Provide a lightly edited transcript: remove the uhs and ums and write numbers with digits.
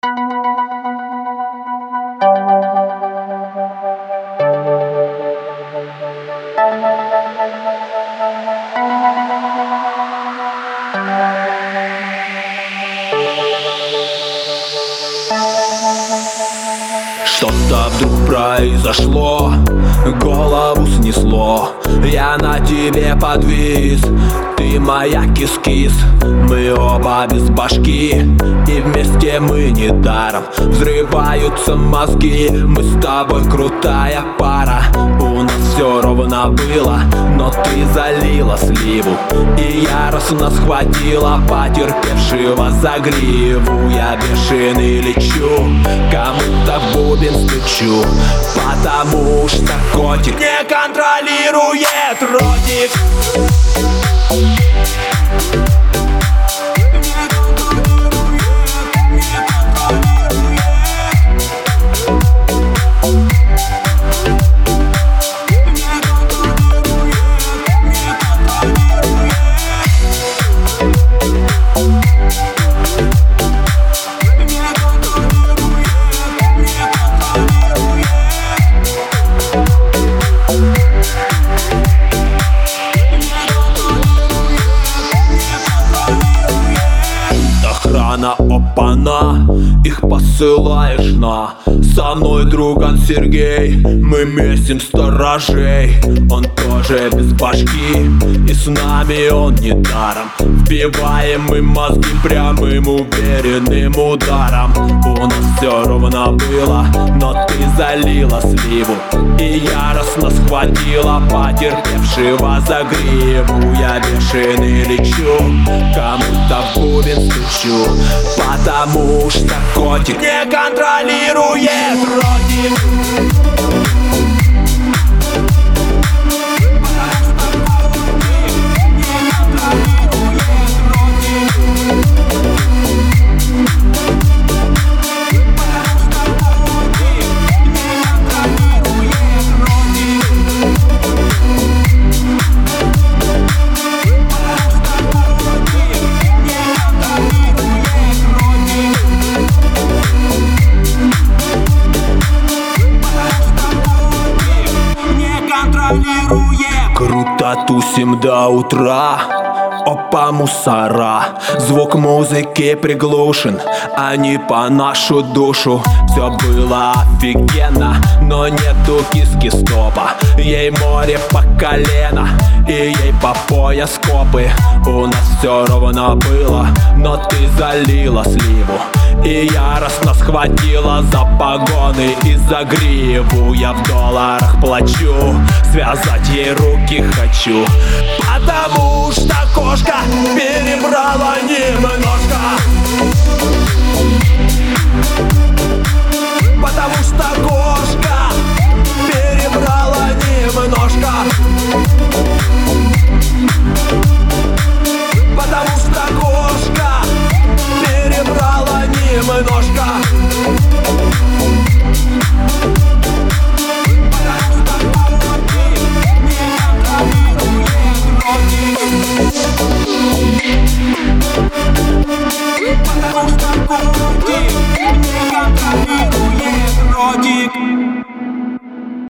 Что-то вдруг произошло, голову снесло. Я на тебе подвис, ты моя кис-кис. Мы оба без башки, и вместе мы недаром. Взрываются мозги, мы с тобой крутая пара. У нас все ровно было, но ты залила сливу и яростно схватила потерпевшего за гриву. Я бешеный лечу, кому-то в бубен стучу, потому что котик не контролирует ротик. Опана, их посылаешь на. Со мной друган Сергей, мы месим сторожей. Он тоже без башки, и с нами он недаром. Вбиваем мы мозги прямым уверенным ударом. У нас все ровно было, но ты залила сливу и яростно схватила потерпевшего за гриву. Я бешеный лечу, кому-то в бубен стучу, потому что котик не контролирует ротик. Круто тусим до утра, опа мусора. Звук музыки приглушен, а не по нашу душу. Все было офигенно, но нету киски стопа. Ей море по колено, и ей по пояс копы. У нас все ровно было, но ты залила сливу и яростно схватила за погоны и за гриву. Я в долларах плачу, связать ей руки хочу, потому что кошка перебрала немножко.